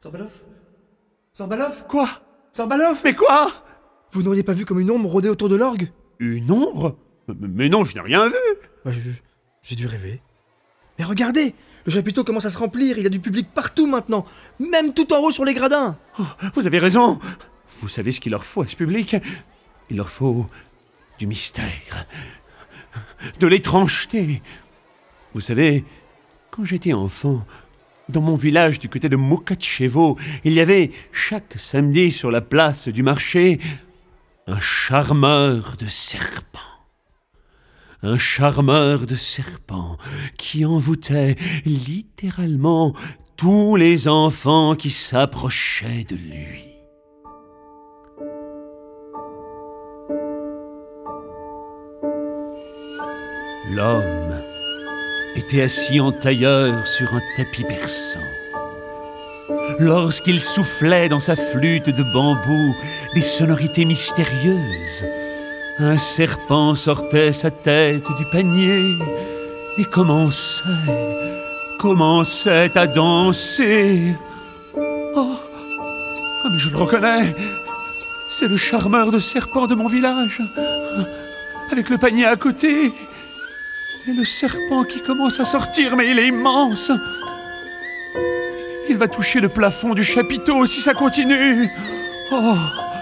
Sorbalov? Sorbalov? Quoi? Sorbalov? Mais quoi? Vous n'auriez pas vu comme une ombre rôder autour de l'orgue? Une ombre? Mais non, je n'ai rien vu. Ouais, j'ai dû rêver. Mais regardez! Le chapiteau commence à se remplir, il y a du public partout maintenant, même tout en haut sur les gradins! Oh, vous avez raison. Vous savez ce qu'il leur faut à ce public? Il leur faut du mystère, de l'étrangeté. Vous savez, quand j'étais enfant, dans mon village du côté de Moukatchevo, il y avait chaque samedi sur la place du marché un charmeur de serpents. Un charmeur de serpents qui envoûtait littéralement tous les enfants qui s'approchaient de lui. L'homme était assis en tailleur sur un tapis persan. Lorsqu'il soufflait dans sa flûte de bambou des sonorités mystérieuses, un serpent sortait sa tête du panier et commençait à danser. Oh, mais je le reconnais, c'est le charmeur de serpents de mon village, avec le panier à côté. Et le serpent qui commence à sortir, mais il est immense. Il va toucher le plafond du chapiteau si ça continue. Oh,